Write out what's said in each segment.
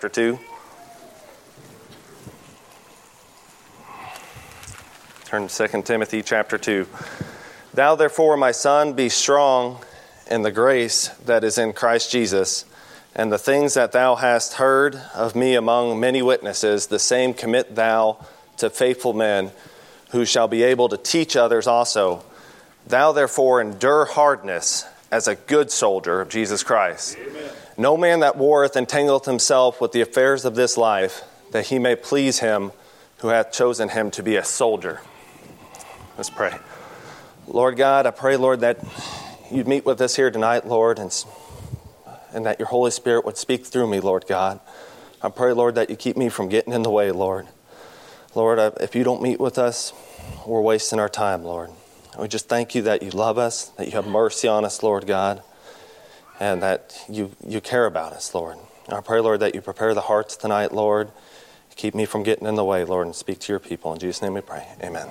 2. Turn to 2 Timothy chapter 2. Thou therefore, my son, be strong in the grace that is in Christ Jesus, and the things that thou hast heard of me among many witnesses, the same commit thou to faithful men, who shall be able to teach others also. Thou therefore endure hardness as a good soldier of Jesus Christ. Amen. No man that warreth entangleth himself with the affairs of this life, that he may please him who hath chosen him to be a soldier. Let's pray. Lord God, I pray, Lord, that you'd meet with us here tonight, Lord, and that your Holy Spirit would speak through me, Lord God. I pray, Lord, that you keep me from getting in the way, Lord. Lord, if you don't meet with us, we're wasting our time, Lord. We just thank you that you love us, that you have mercy on us, Lord God, and that you care about us, Lord. And I pray, Lord, that you prepare the hearts tonight, Lord. Keep me from getting in the way, Lord, and speak to your people. In Jesus' name we pray. Amen.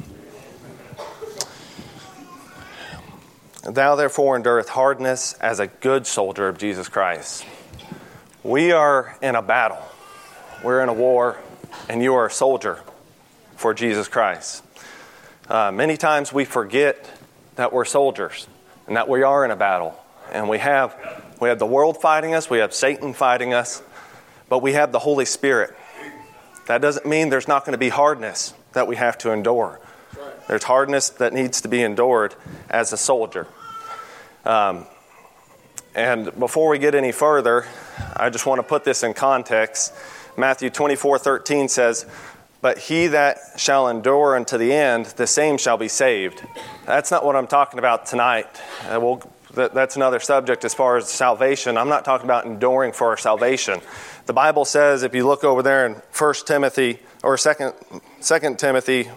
Thou therefore endureth hardness as a good soldier of Jesus Christ. We are in a battle. We're in a war, and you are a soldier for Jesus Christ. Many times we forget that we're soldiers and that we are in a battle. And we have the world fighting us, we have Satan fighting us, but we have the Holy Spirit. That doesn't mean there's not going to be hardness that we have to endure. There's hardness that needs to be endured as a soldier. And before we get any further, I just want to put this in context. Matthew 24:13 says, "But he that shall endure unto the end, the same shall be saved." That's not what I'm talking about tonight. That's another subject as far as salvation. I'm not talking about enduring for our salvation. The Bible says, if you look over there in 1 Timothy or 2 Timothy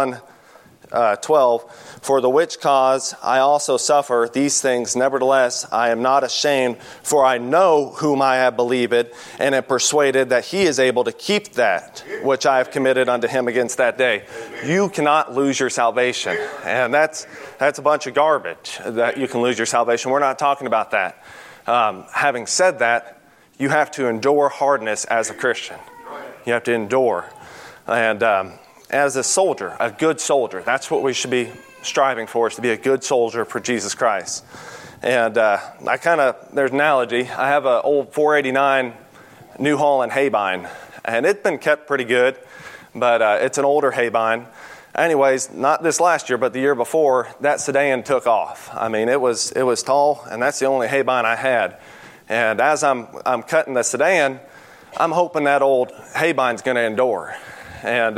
1:12, "For the which cause I also suffer these things, nevertheless I am not ashamed, for I know whom I have believed, and am persuaded that he is able to keep that which I have committed unto him against that day." You cannot lose your salvation, and that's a bunch of garbage that you can lose your salvation. We're not talking about that. Having said that, you have to endure hardness as a Christian. You have to endure, and as a soldier, a good soldier, that's what we should be striving for, is to be a good soldier for Jesus Christ. And there's an analogy. I have an old 489 New Holland Haybine, and it's been kept pretty good, but it's an older Haybine. Anyways, not this last year, but the year before, that sedan took off. I mean, it was tall, and that's the only Haybine I had. And as I'm cutting the sedan, I'm hoping that old Haybine's going to endure. And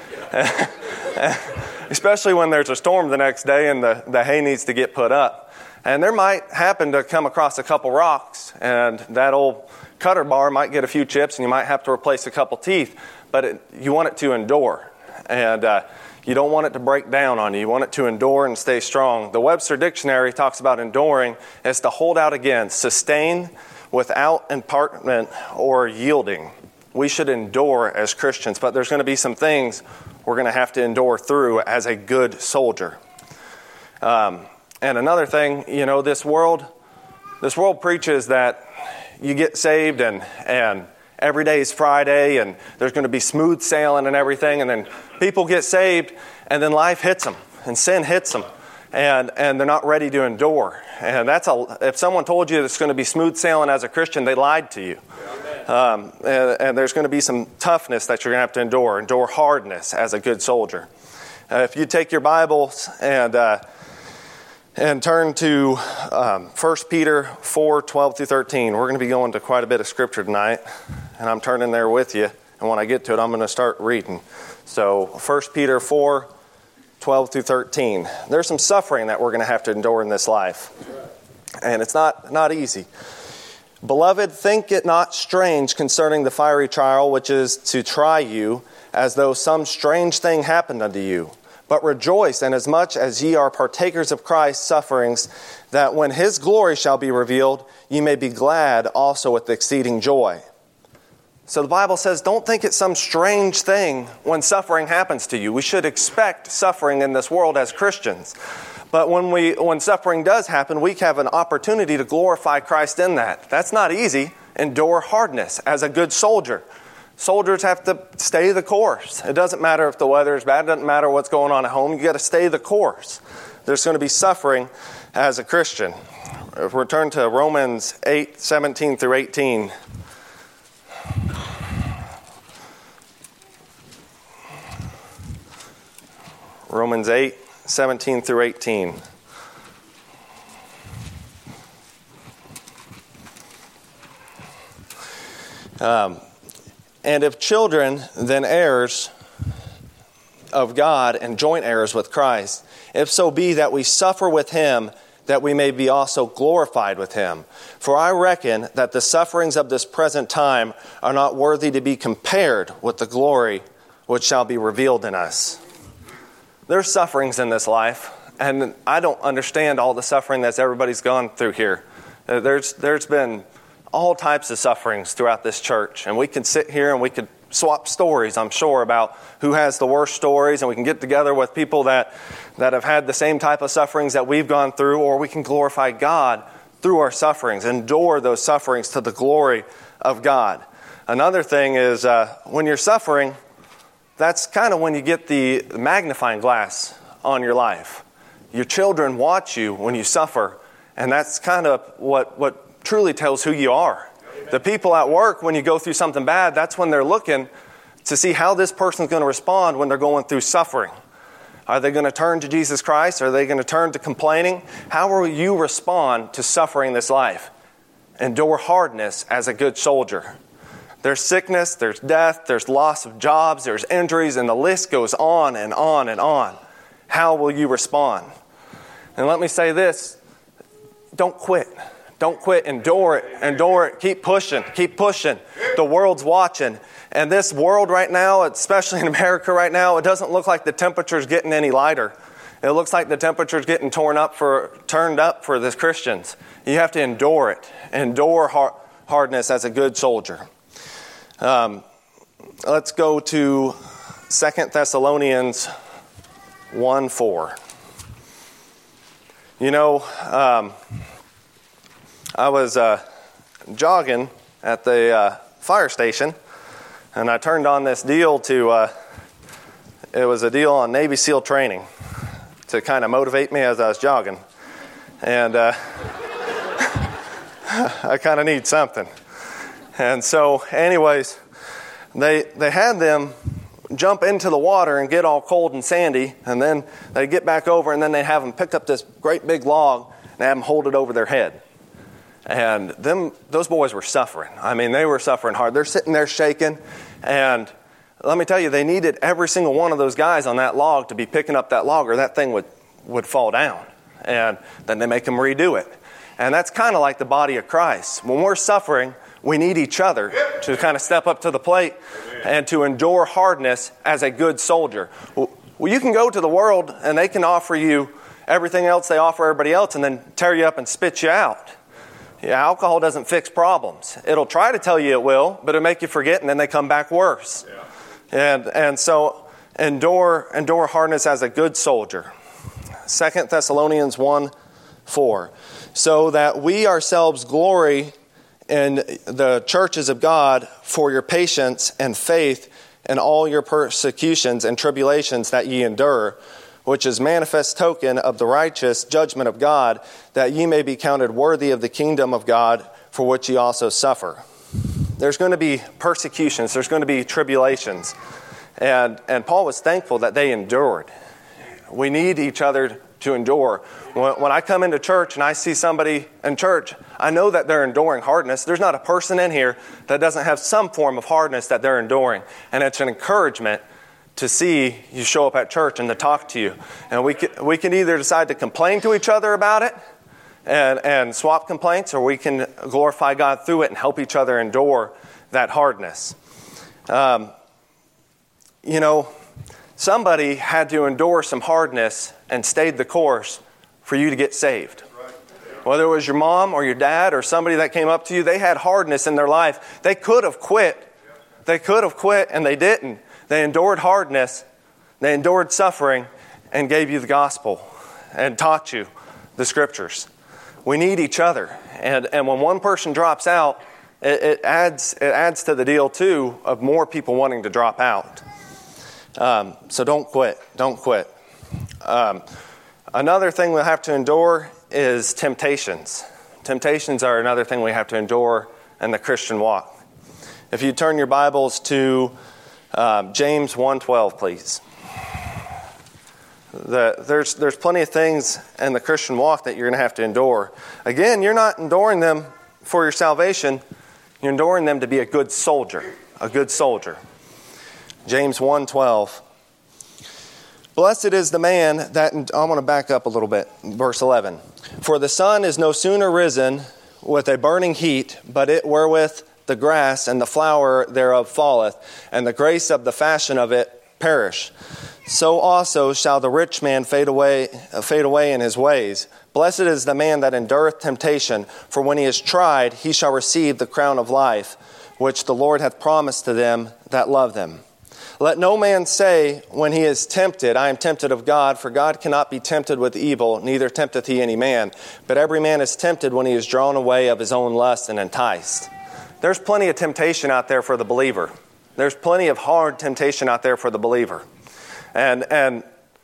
especially when there's a storm the next day and the hay needs to get put up. And there might happen to come across a couple rocks, and that old cutter bar might get a few chips, and you might have to replace a couple teeth. But you want it to endure, and you don't want it to break down on you. You want it to endure and stay strong. The Webster Dictionary talks about enduring as to hold out against, sustain without impartment or yielding. We should endure as Christians, but there's going to be some things we're going to have to endure through as a good soldier. And another thing, this world preaches that you get saved and every day is Friday and there's going to be smooth sailing and everything, and then people get saved and then life hits them and sin hits them and they're not ready to endure. And if someone told you it's going to be smooth sailing as a Christian, they lied to you. And there's going to be some toughness that you're going to have to endure hardness as a good soldier. If you take your Bibles and turn to 1 Peter 4:12-13, we're going to be going to quite a bit of scripture tonight, and I'm turning there with you. And when I get to it, I'm going to start reading. So 1 Peter 4:12-13. There's some suffering that we're going to have to endure in this life, and it's not easy. "Beloved, think it not strange concerning the fiery trial which is to try you, as though some strange thing happened unto you. But rejoice, inasmuch as ye are partakers of Christ's sufferings, that when his glory shall be revealed, ye may be glad also with exceeding joy." So the Bible says, don't think it's some strange thing when suffering happens to you. We should expect suffering in this world as Christians. But when suffering does happen, we have an opportunity to glorify Christ in that. That's not easy. Endure hardness as a good soldier. Soldiers have to stay the course. It doesn't matter if the weather is bad. It doesn't matter what's going on at home. You got to stay the course. There's going to be suffering as a Christian. If we return to Romans 8:17 through 18. Romans 8:17 through 18. And if children, then heirs of God and joint heirs with Christ, if so be that we suffer with him, that we may be also glorified with him. For I reckon that the sufferings of this present time are not worthy to be compared with the glory which shall be revealed in us. There's sufferings in this life, and I don't understand all the suffering that everybody's gone through here. There's been all types of sufferings throughout this church, and we can sit here and we could swap stories, I'm sure, about who has the worst stories, and we can get together with people that have had the same type of sufferings that we've gone through, or we can glorify God through our sufferings, endure those sufferings to the glory of God. Another thing is when you're suffering, that's kind of when you get the magnifying glass on your life. Your children watch you when you suffer, and that's kind of what truly tells who you are. The people at work, when you go through something bad, that's when they're looking to see how this person's going to respond when they're going through suffering. Are they going to turn to Jesus Christ? Are they going to turn to complaining? How will you respond to suffering this life? Endure hardness as a good soldier. There's sickness, there's death, there's loss of jobs, there's injuries, and the list goes on and on and on. How will you respond? And let me say this, don't quit. Don't quit. Endure it. Keep pushing. The world's watching. And this world right now, especially in America right now, it doesn't look like the temperature's getting any lighter. It looks like the temperature's getting turned up for the Christians. You have to endure it. Endure hardness as a good soldier. Let's go to 2 Thessalonians 1:4. You know, I was jogging at the fire station, and I turned on this deal it was a deal on Navy SEAL training to kind of motivate me as I was jogging. And I kind of need something. And so anyways, they had them jump into the water and get all cold and sandy, and then they get back over, and then they have them pick up this great big log and have them hold it over their head. And those boys were suffering. I mean, they were suffering hard. They're sitting there shaking. And let me tell you, they needed every single one of those guys on that log to be picking up that log, or that thing would fall down. And then they make them redo it. And that's kind of like the body of Christ. When we're suffering, we need each other to kind of step up to the plate and to endure hardness as a good soldier. Well, you can go to the world and they can offer you everything else they offer everybody else and then tear you up and spit you out. Yeah, alcohol doesn't fix problems. It'll try to tell you it will, but it'll make you forget, and then they come back worse. Yeah. And so endure hardness as a good soldier. 2 Thessalonians 1:4. So that we ourselves glory in the churches of God for your patience and faith in all your persecutions and tribulations that ye endure, which is manifest token of the righteous judgment of God, that ye may be counted worthy of the kingdom of God, for which ye also suffer. There's going to be persecutions. There's going to be tribulations. And Paul was thankful that they endured. We need each other to endure. When I come into church and I see somebody in church, I know that they're enduring hardness. There's not a person in here that doesn't have some form of hardness that they're enduring. And it's an encouragement to see you show up at church and to talk to you. And we can either decide to complain to each other about it and swap complaints, or we can glorify God through it and help each other endure that hardness. Somebody had to endure some hardness and stayed the course for you to get saved. Whether it was your mom or your dad or somebody that came up to you, they had hardness in their life. They could have quit. And they didn't. They endured hardness, they endured suffering, and gave you the gospel. and taught you the Scriptures. We need each other. And when one person drops out, it adds to the deal, too, of more people wanting to drop out. So don't quit. Don't quit. Another thing we'll have to endure is temptations. Temptations are another thing we have to endure in the Christian walk. If you turn your Bibles to James 1:12, please. There's plenty of things in the Christian walk that you're going to have to endure. Again, you're not enduring them for your salvation. You're enduring them to be a good soldier. A good soldier. James 1:12. Blessed is the man that... I want to back up a little bit. Verse 11. For the sun is no sooner risen with a burning heat, but it wherewith the grass and the flower thereof falleth, and the grace of the fashion of it perish. So also shall the rich man fade away in his ways. Blessed is the man that endureth temptation, for when he is tried, he shall receive the crown of life, which the Lord hath promised to them that love them. Let no man say when he is tempted, I am tempted of God, for God cannot be tempted with evil, neither tempteth he any man. But every man is tempted when he is drawn away of his own lust and enticed. There's plenty of temptation out there for the believer. There's plenty of hard temptation out there for the believer. And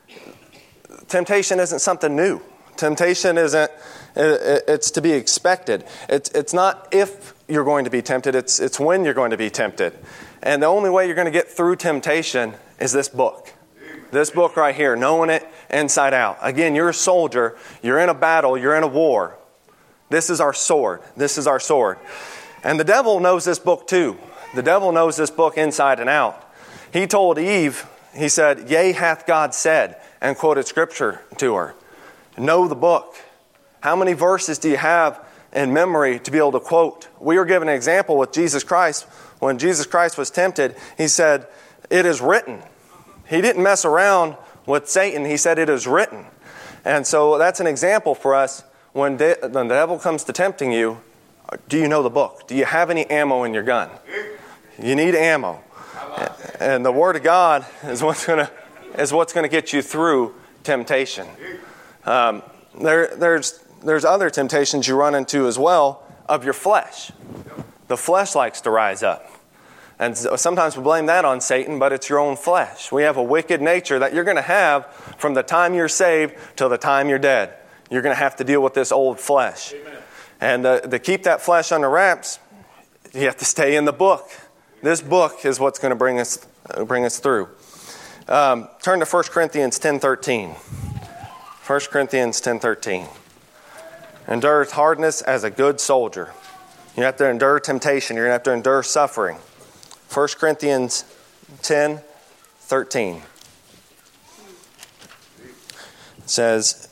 temptation isn't something new. Temptation isn't, it's to be expected. It's not if you're going to be tempted, it's when you're going to be tempted. And the only way you're going to get through temptation is this book. This book right here, knowing it inside out. Again, you're a soldier. You're in a battle. You're in a war. This is our sword. This is our sword. And the devil knows this book too. The devil knows this book inside and out. He told Eve, he said, yea, hath God said, and quoted Scripture to her. Know the book. How many verses do you have in memory to be able to quote? We were given an example with Jesus Christ. When Jesus Christ was tempted, he said, it is written. He didn't mess around with Satan. He said, it is written. And so that's an example for us. When the devil comes to tempting you, do you know the book? Do you have any ammo in your gun? You need ammo. And the Word of God is what's going to get you through temptation. There's other temptations you run into as well of your flesh. The flesh likes to rise up. And sometimes we blame that on Satan, but it's your own flesh. We have a wicked nature that you're going to have from the time you're saved till the time you're dead. You're going to have to deal with this old flesh. Amen. And to keep that flesh under wraps, you have to stay in the book. This book is what's going to bring us through. Turn to 1 Corinthians 10:13. 1 Corinthians 10:13. Endure hardness as a good soldier. You have to endure temptation. You're going to have to endure suffering. 1 Corinthians 10:13. It says,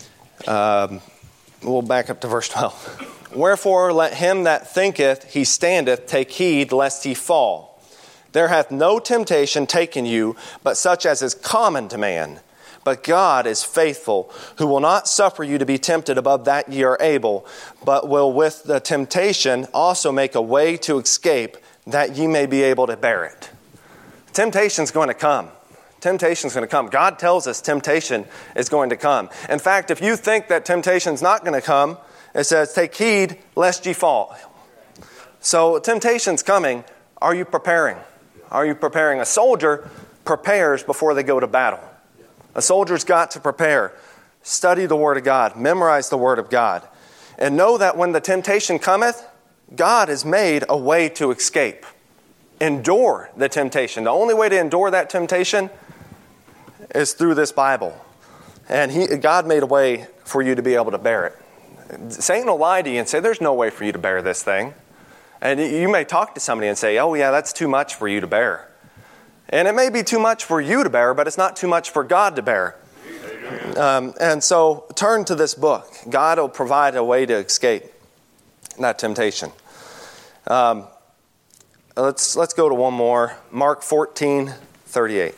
we'll back up to verse 12. Wherefore let him that thinketh he standeth take heed lest he fall. There hath no temptation taken you, but such as is common to man. But God is faithful, who will not suffer you to be tempted above that ye are able, but will with the temptation also make a way to escape, that ye may be able to bear it. Temptation's going to come. Temptation's going to come. God tells us temptation is going to come. In fact, if you think that temptation's not going to come, it says, take heed lest ye fall. So temptation's coming. Are you preparing? Are you preparing? A soldier prepares before they go to battle. A soldier's got to prepare. Study the Word of God. Memorize the Word of God. And know that when the temptation cometh, God has made a way to escape. Endure the temptation. The only way to endure that temptation is through this Bible. And God made a way for you to be able to bear it. Satan will lie to you and say, there's no way for you to bear this thing. And you may talk to somebody and say, oh yeah, that's too much for you to bear. And it may be too much for you to bear, but it's not too much for God to bear. And so turn to this book. God will provide a way to escape that temptation. Let's go to one more. Mark 14:38.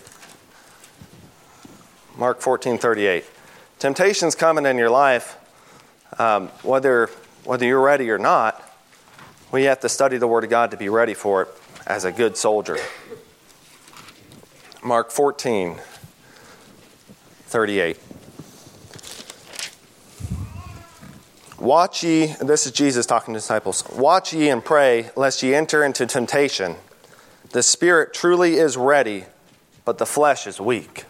Mark 14:38. Temptation's coming in your life, whether you're ready or not. We have to study the Word of God to be ready for it as a good soldier. Mark 14:38. Watch ye, this is Jesus talking to disciples, watch ye and pray, lest ye enter into temptation. The spirit truly is ready, but the flesh is weak.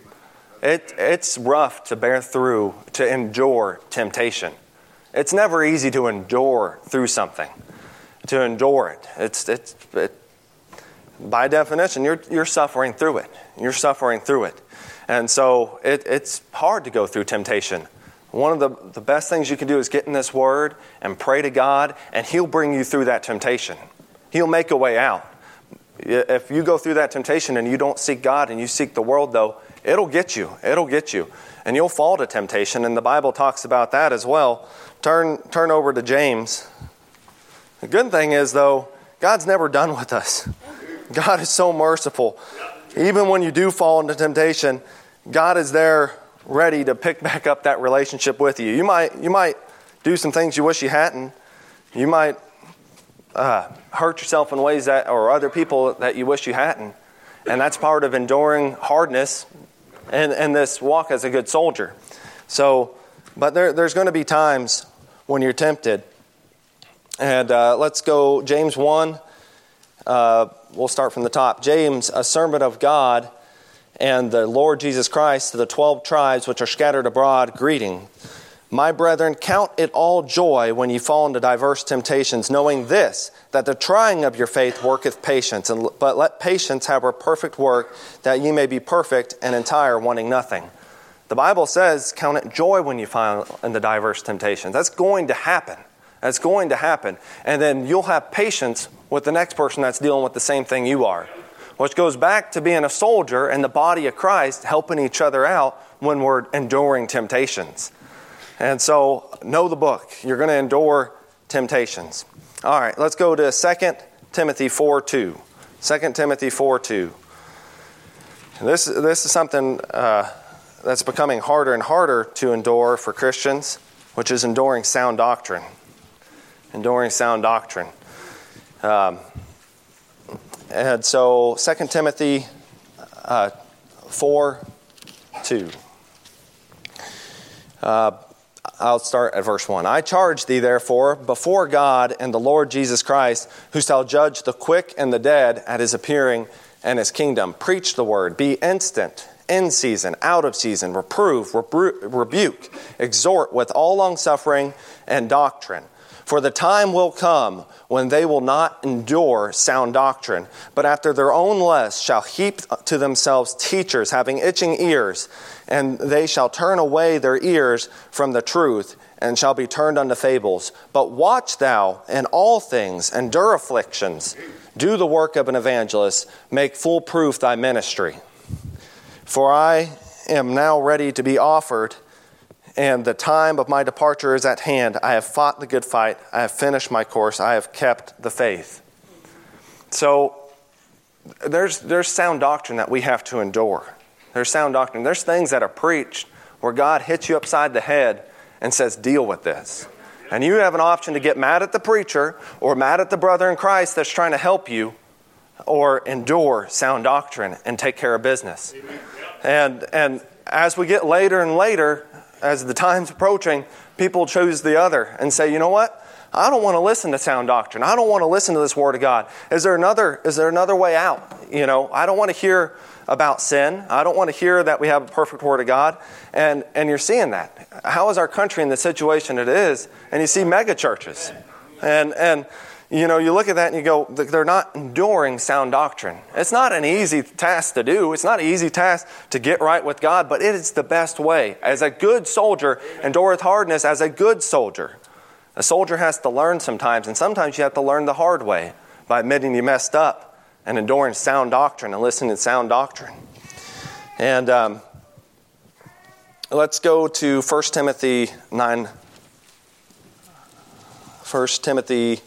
It's rough to bear through, to endure temptation. It's never easy to endure through something, to endure it. By definition, you're suffering through it. You're suffering through it. And so it's hard to go through temptation. One of the best things you can do is get in this Word and pray to God, and He'll bring you through that temptation. He'll make a way out. If you go through that temptation and you don't seek God and you seek the world, though, it'll get you. It'll get you. And you'll fall to temptation, and the Bible talks about that as well. Turn over to James. The good thing is, though, God's never done with us. God is so merciful. Even when you do fall into temptation, God is there ready to pick back up that relationship with you. You might do some things you wish you hadn't. You might hurt yourself in ways that, or other people that you wish you hadn't. And that's part of enduring hardness and this walk as a good soldier. So, but there's going to be times when you're tempted. And let's go James 1. We'll start from the top. James, a servant of God and the Lord Jesus Christ, to the 12 tribes which are scattered abroad, greeting. My brethren, count it all joy when ye fall into diverse temptations, knowing this, that the trying of your faith worketh patience. But let patience have her perfect work, that ye may be perfect and entire, wanting nothing. The Bible says, count it joy when you fall into diverse temptations. That's going to happen. That's going to happen. And then you'll have patience with the next person that's dealing with the same thing you are. Which goes back to being a soldier and the body of Christ, helping each other out when we're enduring temptations. And so, know the book. You're going to endure temptations. All right, let's go to 2 Timothy 4:2. 2 Timothy 4:2. This is something that's becoming harder and harder to endure for Christians, which is enduring sound doctrine. Enduring sound doctrine. And so 2 Timothy 4:2. I'll start at verse 1. I charge thee, therefore, before God and the Lord Jesus Christ, who shall judge the quick and the dead at his appearing and his kingdom. Preach the word. Be instant, in season, out of season. Reprove, rebuke, exhort with all longsuffering and doctrine. For the time will come when they will not endure sound doctrine, but after their own lust shall heap to themselves teachers having itching ears, and they shall turn away their ears from the truth, and shall be turned unto fables. But watch thou in all things, endure afflictions, do the work of an evangelist, make full proof thy ministry. For I am now ready to be offered, and the time of my departure is at hand. I have fought the good fight. I have finished my course. I have kept the faith. So there's sound doctrine that we have to endure. There's sound doctrine. There's things that are preached where God hits you upside the head and says, deal with this. And you have an option to get mad at the preacher or mad at the brother in Christ that's trying to help you, or endure sound doctrine and take care of business. And as we get later and later, as the time's approaching, people choose the other and say, you know what? I don't want to listen to sound doctrine. I don't want to listen to this word of God. Is there another way out? You know, I don't want to hear about sin. I don't want to hear that we have a perfect word of God. And you're seeing that. How is our country in the situation it is? And you see mega churches. And you know, you look at that and you go, they're not enduring sound doctrine. It's not an easy task to do. It's not an easy task to get right with God, but it is the best way. As a good soldier, endureth hardness as a good soldier. A soldier has to learn sometimes, and sometimes you have to learn the hard way by admitting you messed up and enduring sound doctrine and listening to sound doctrine. And let's go to 1 Timothy 9. 1 Timothy...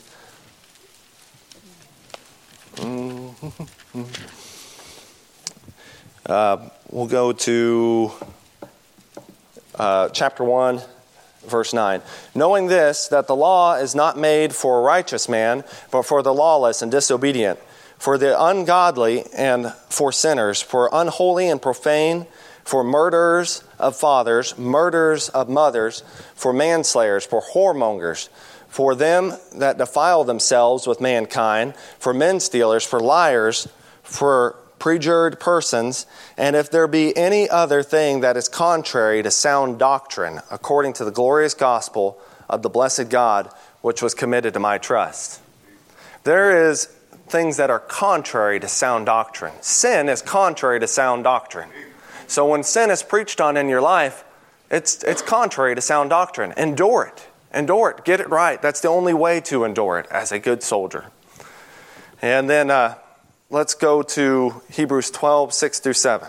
we'll go to chapter 1, verse 9. Knowing this, that the law is not made for a righteous man, but for the lawless and disobedient, for the ungodly and for sinners, for unholy and profane, for murderers of fathers, murderers of mothers, for manslayers, for whoremongers, for them that defile themselves with mankind, for men stealers, for liars, for perjured persons, and if there be any other thing that is contrary to sound doctrine, according to the glorious gospel of the blessed God, which was committed to my trust. There is things that are contrary to sound doctrine. Sin is contrary to sound doctrine. So when sin is preached on in your life, it's contrary to sound doctrine. Endure it. Endure it. Get it right. That's the only way to endure it as a good soldier. And then let's go to Hebrews 12, 6 through 7.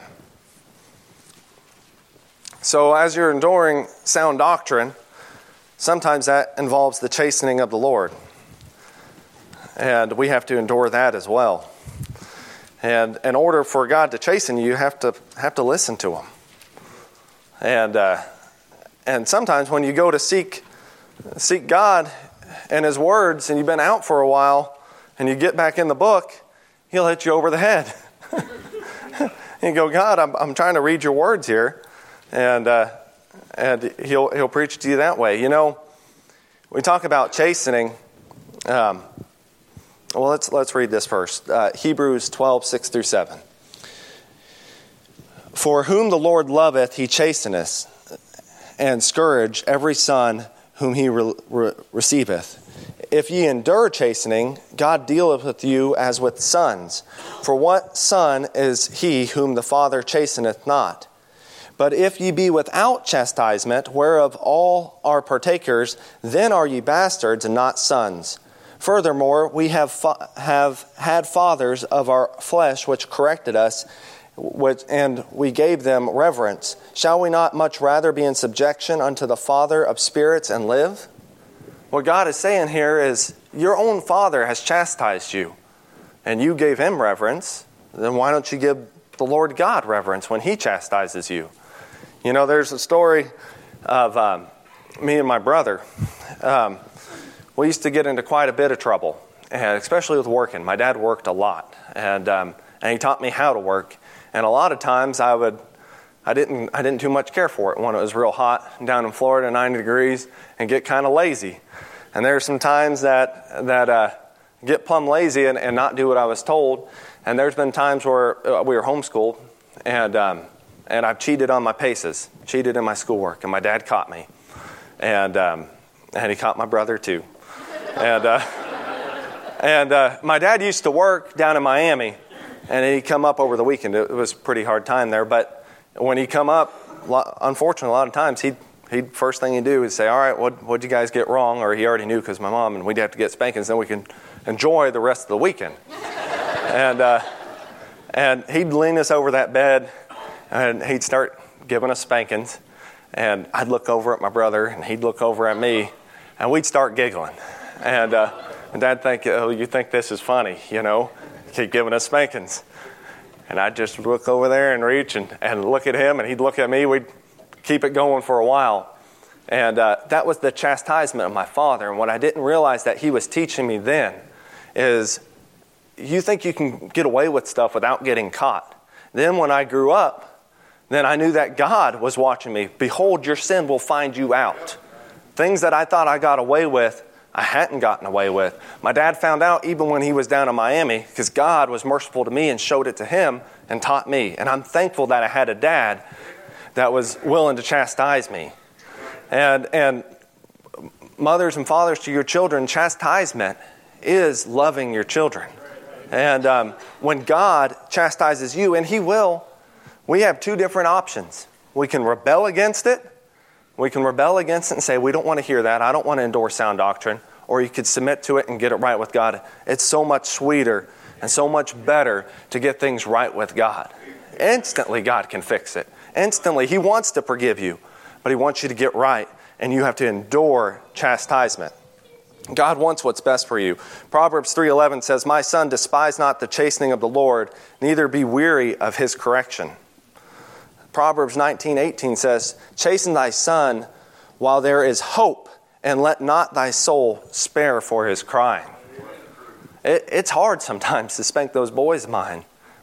So as you're enduring sound doctrine, sometimes that involves the chastening of the Lord. And we have to endure that as well. And in order for God to chasten you, you have to listen to Him. And sometimes when you go to seek God and His words, and you've been out for a while, and you get back in the book, He'll hit you over the head. You go, God, I'm trying to read your words here, and He'll preach to you that way. You know, we talk about chastening. Well, let's read this first. Hebrews 12, 6 through 7. For whom the Lord loveth, He chasteneth, and scourge every son whom He receiveth. If ye endure chastening, God dealeth with you as with sons. For what son is he whom the Father chasteneth not? But if ye be without chastisement, whereof all are partakers, then are ye bastards and not sons. Furthermore, we have had fathers of our flesh which corrected us, and we gave them reverence. Shall we not much rather be in subjection unto the Father of spirits and live? What God is saying here is, your own Father has chastised you, and you gave Him reverence. Then why don't you give the Lord God reverence when He chastises you? You know, there's a story of me and my brother. We used to get into quite a bit of trouble, and especially with working. My dad worked a lot, and he taught me how to work. And a lot of times I didn't too much care for it when it was real hot down in Florida, 90 degrees, and get kind of lazy. And there are some times that get plumb lazy and not do what I was told. And there's been times where we were homeschooled, and I've cheated on my paces, cheated in my schoolwork, and my dad caught me, and he caught my brother too. And my dad used to work down in Miami, and he'd come up over the weekend. It was a pretty hard time there, but when he'd come up, unfortunately, a lot of times he'd first thing he'd do is say, "All right, what'd you guys get wrong?" Or he already knew because my mom, and we'd have to get spankings, then we can enjoy the rest of the weekend. And he'd lean us over that bed, and he'd start giving us spankings, and I'd look over at my brother, and he'd look over at me, and we'd start giggling. And Dad think, "Oh, you think this is funny, you know? Keep giving us spankings." And I'd just look over there and reach and look at him, and he'd look at me. We'd keep it going for a while. And that was the chastisement of my father. And what I didn't realize that he was teaching me then is, you think you can get away with stuff without getting caught. Then when I grew up, then I knew that God was watching me. Behold, your sin will find you out. Things that I thought I got away with, I hadn't gotten away with. My dad found out even when he was down in Miami, because God was merciful to me and showed it to him and taught me. And I'm thankful that I had a dad that was willing to chastise me. And mothers and fathers to your children, chastisement is loving your children. And when God chastises you, and He will, we have two different options. We can rebel against it. We can rebel against it and say, we don't want to hear that. I don't want to endorse sound doctrine. Or you could submit to it and get it right with God. It's so much sweeter and so much better to get things right with God. Instantly, God can fix it. Instantly, He wants to forgive you, but He wants you to get right, and you have to endure chastisement. God wants what's best for you. Proverbs 3:11 says, "My son, despise not the chastening of the Lord, neither be weary of His correction." Proverbs 19:18 says, "Chasten thy son while there is hope, and let not thy soul spare for his crying." It's hard sometimes to spank those boys of mine,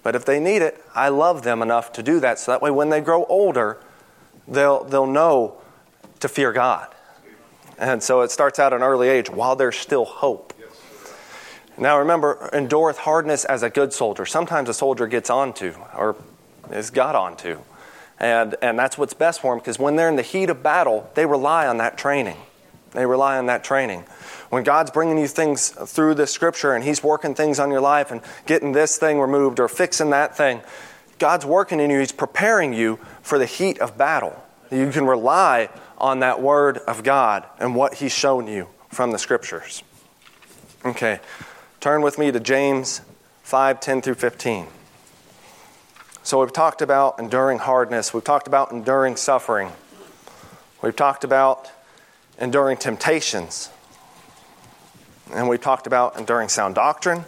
But if they need it, I love them enough to do that. So that way when they grow older, they'll know to fear God. And so it starts out at an early age while there's still hope. Now remember, endureth hardness as a good soldier. Sometimes a soldier gets onto or is got onto. And that's what's best for them, because when they're in the heat of battle, they rely on that training. They rely on that training. When God's bringing you things through the Scripture and He's working things on your life and getting this thing removed or fixing that thing, God's working in you. He's preparing you for the heat of battle. You can rely on that Word of God and what He's shown you from the Scriptures. Okay, turn with me to James 5:10 through 15. So we've talked about enduring hardness. We've talked about enduring suffering. We've talked about enduring temptations. And we've talked about enduring sound doctrine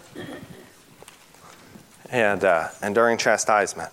and enduring chastisement.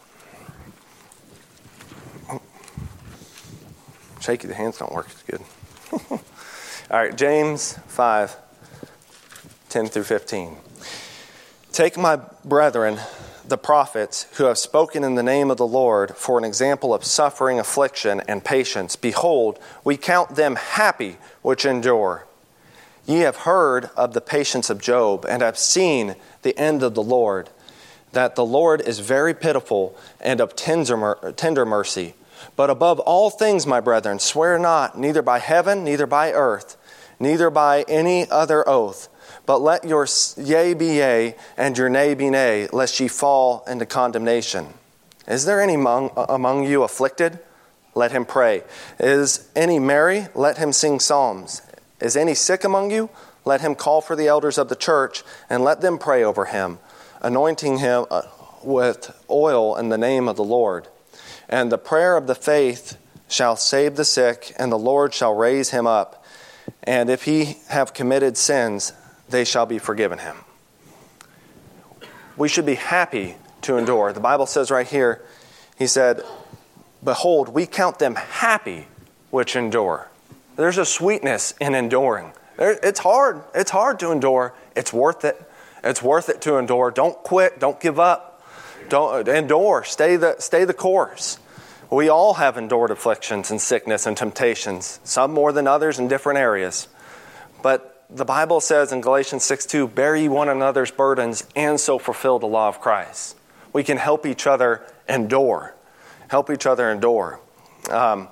Shaky, the hands don't work as good. All right, James 5:10 through 15. Take my brethren, the prophets, who have spoken in the name of the Lord, for an example of suffering, affliction, and patience. Behold, we count them happy which endure. Ye have heard of the patience of Job, and have seen the end of the Lord, that the Lord is very pitiful and of tender mercy. But above all things, my brethren, swear not, neither by heaven, neither by earth, neither by any other oath, but let your yea be yea, and your nay be nay, lest ye fall into condemnation. Is there any among you afflicted? Let him pray. Is any merry? Let him sing psalms. Is any sick among you? Let him call for the elders of the church, and let them pray over him, anointing him with oil in the name of the Lord. And the prayer of the faith shall save the sick, and the Lord shall raise him up. And if he have committed sins, they shall be forgiven him. We should be happy to endure. The Bible says right here, he said, behold, we count them happy which endure. There's a sweetness in enduring. It's hard. It's hard to endure. It's worth it. It's worth it to endure. Don't quit. Don't give up. Don't endure. Stay the course. We all have endured afflictions and sickness and temptations, some more than others in different areas. But the Bible says in Galatians 6:2, bear ye one another's burdens and so fulfill the law of Christ. We can help each other endure. Help each other endure. And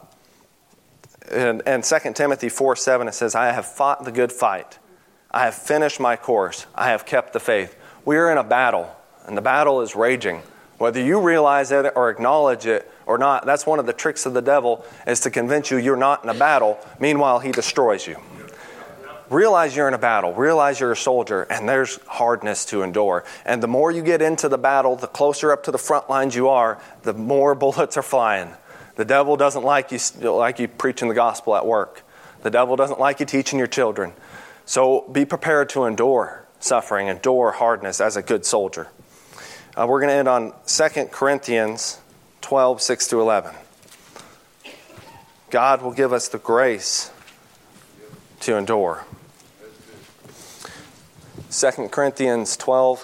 2 Timothy 4:7, it says, I have fought the good fight. I have finished my course. I have kept the faith. We are in a battle, and the battle is raging. Whether you realize it or acknowledge it or not, that's one of the tricks of the devil, is to convince you you're not in a battle. Meanwhile, he destroys you. Realize you're in a battle. Realize you're a soldier, and there's hardness to endure. And the more you get into the battle, the closer up to the front lines you are, the more bullets are flying. The devil doesn't like you preaching the gospel at work. The devil doesn't like you teaching your children. So be prepared to endure suffering, endure hardness as a good soldier. We're going to end on 2 Corinthians 12:6-11. God will give us the grace to endure. 2 Corinthians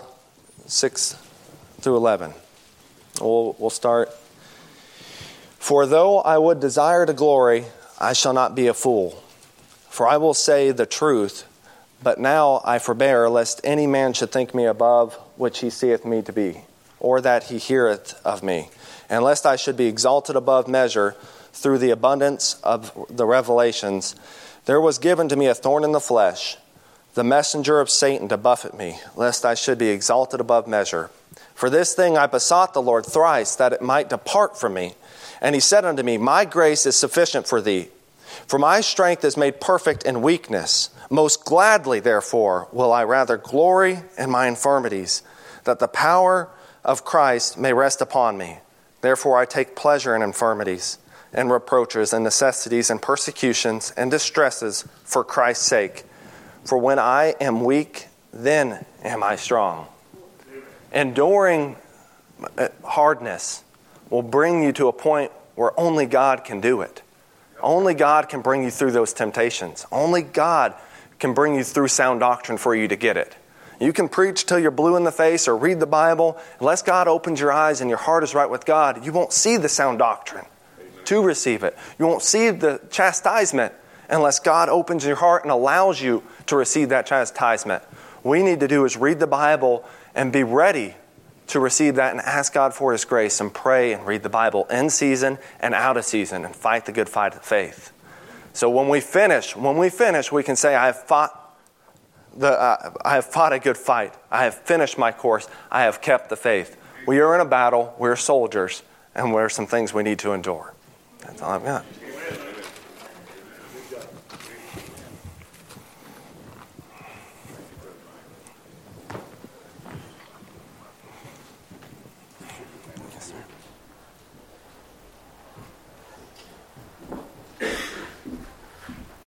12:6-11. We'll start. For though I would desire to glory, I shall not be a fool. For I will say the truth, but now I forbear, lest any man should think me above which he seeth me to be, or that he heareth of me, and lest I should be exalted above measure through the abundance of the revelations. There was given to me a thorn in the flesh, the messenger of Satan to buffet me, lest I should be exalted above measure. For this thing I besought the Lord thrice, that it might depart from me. And he said unto me, my grace is sufficient for thee, for my strength is made perfect in weakness. Most gladly, therefore, will I rather glory in my infirmities, that the power of Christ may rest upon me. Therefore I take pleasure in infirmities, and reproaches, and necessities, and persecutions, and distresses for Christ's sake. For when I am weak, then am I strong. Enduring hardness will bring you to a point where only God can do it. Only God can bring you through those temptations. Only God can bring you through sound doctrine for you to get it. You can preach till you're blue in the face or read the Bible. Unless God opens your eyes and your heart is right with God, you won't see the sound doctrine to receive it. You won't see the chastisement unless God opens your heart and allows you to receive that chastisement. What we need to do is read the Bible and be ready to receive that and ask God for His grace and pray and read the Bible in season and out of season and fight the good fight of faith. So when we finish, we can say, I have fought a good fight. I have finished my course. I have kept the faith. We are in a battle. We're soldiers. And there are some things we need to endure. That's all I've got.